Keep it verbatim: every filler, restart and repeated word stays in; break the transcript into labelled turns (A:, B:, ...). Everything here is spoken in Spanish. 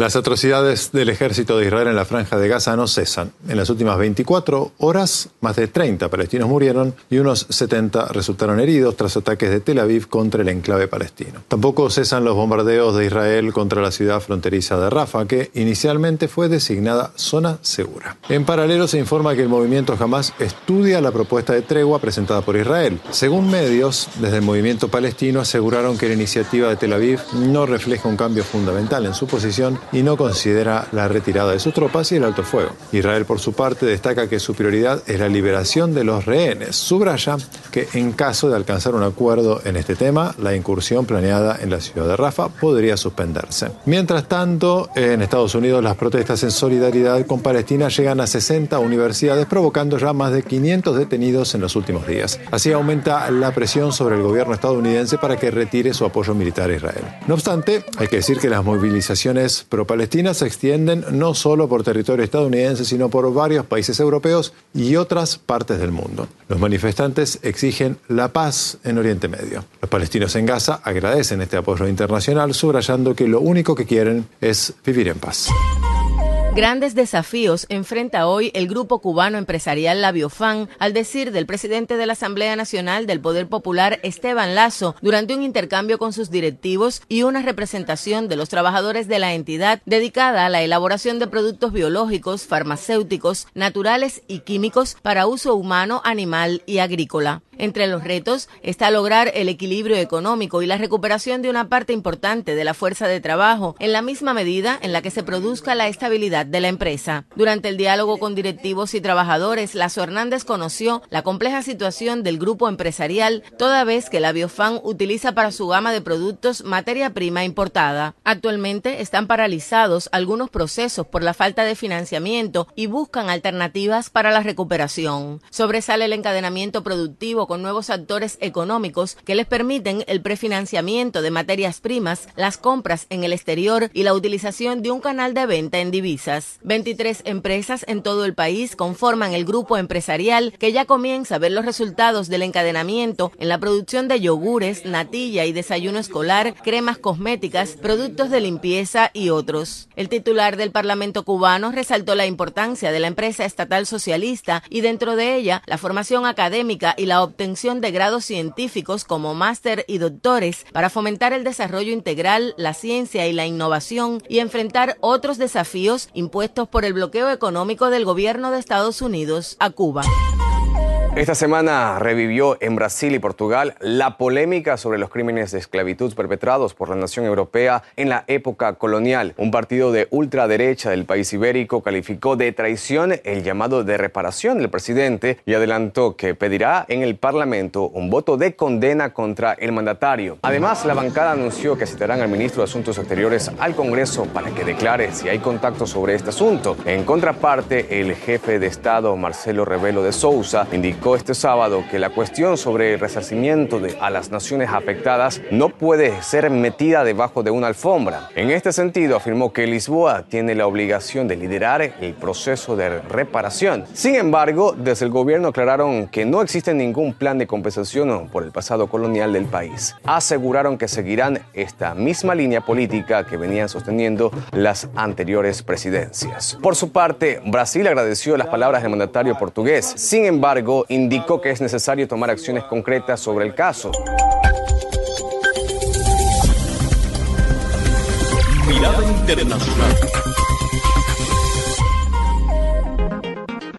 A: Las atrocidades del ejército de Israel en la Franja de Gaza no cesan. En las últimas veinticuatro horas, más de treinta palestinos murieron y unos setenta resultaron heridos tras ataques de Tel Aviv contra el enclave palestino. Tampoco cesan los bombardeos de Israel contra la ciudad fronteriza de Rafah, que inicialmente fue designada zona segura. En paralelo, se informa que el movimiento Hamás estudia la propuesta de tregua presentada por Israel. Según medios, desde el movimiento palestino aseguraron que la iniciativa de Tel Aviv no refleja un cambio fundamental en su posición y no considera la retirada de sus tropas y el alto fuego. Israel, por su parte, destaca que su prioridad es la liberación de los rehenes. Subraya que en caso de alcanzar un acuerdo en este tema, la incursión planeada en la ciudad de Rafah podría suspenderse. Mientras tanto, en Estados Unidos, las protestas en solidaridad con Palestina llegan a sesenta universidades, provocando ya más de quinientos detenidos en los últimos días. Así aumenta la presión sobre el gobierno estadounidense para que retire su apoyo militar a Israel. No obstante, hay que decir que las movilizaciones pro-palestinas se extienden no solo por territorio estadounidense, sino por varios países europeos y otras partes del mundo. Los manifestantes exigen la paz en Oriente Medio. Los palestinos en Gaza agradecen este apoyo internacional, subrayando que lo único que quieren es vivir en paz.
B: Grandes desafíos enfrenta hoy el grupo cubano empresarial La Biofan, al decir del presidente de la Asamblea Nacional del Poder Popular, Esteban Lazo, durante un intercambio con sus directivos y una representación de los trabajadores de la entidad dedicada a la elaboración de productos biológicos, farmacéuticos, naturales y químicos para uso humano, animal y agrícola. Entre los retos está lograr el equilibrio económico y la recuperación de una parte importante de la fuerza de trabajo, en la misma medida en la que se produzca la estabilidad de la empresa. Durante el diálogo con directivos y trabajadores, Lazo Hernández conoció la compleja situación del grupo empresarial, toda vez que la Biofan utiliza para su gama de productos materia prima importada. Actualmente están paralizados algunos procesos por la falta de financiamiento y buscan alternativas para la recuperación. Sobresale el encadenamiento productivo con nuevos actores económicos que les permiten el prefinanciamiento de materias primas, las compras en el exterior y la utilización de un canal de venta en divisas. veintitrés empresas en todo el país conforman el grupo empresarial, que ya comienza a ver los resultados del encadenamiento en la producción de yogures, natilla y desayuno escolar, cremas cosméticas, productos de limpieza y otros. El titular del Parlamento cubano resaltó la importancia de la empresa estatal socialista y dentro de ella la formación académica y la obtención de grados científicos como máster y doctores para fomentar el desarrollo integral, la ciencia y la innovación y enfrentar otros desafíos impuestos por el bloqueo económico del gobierno de Estados Unidos a Cuba.
C: Esta semana revivió en Brasil y Portugal la polémica sobre los crímenes de esclavitud perpetrados por la nación europea en la época colonial. Un partido de ultraderecha del país ibérico calificó de traición el llamado de reparación del presidente y adelantó que pedirá en el Parlamento un voto de condena contra el mandatario. Además, la bancada anunció que citarán al ministro de Asuntos Exteriores al Congreso para que declare si hay contacto sobre este asunto. En contraparte, el jefe de Estado, Marcelo Rebelo de Sousa, indicó este sábado que la cuestión sobre el resarcimiento de, a las naciones afectadas no puede ser metida debajo de una alfombra. En este sentido, afirmó que Lisboa tiene la obligación de liderar el proceso de reparación. Sin embargo, desde el gobierno aclararon que no existe ningún plan de compensación por el pasado colonial del país. Aseguraron que seguirán esta misma línea política que venían sosteniendo las anteriores presidencias. Por su parte, Brasil agradeció las palabras del mandatario portugués. Sin embargo, indicó que es necesario tomar acciones concretas sobre el caso.
D: Mirada Internacional.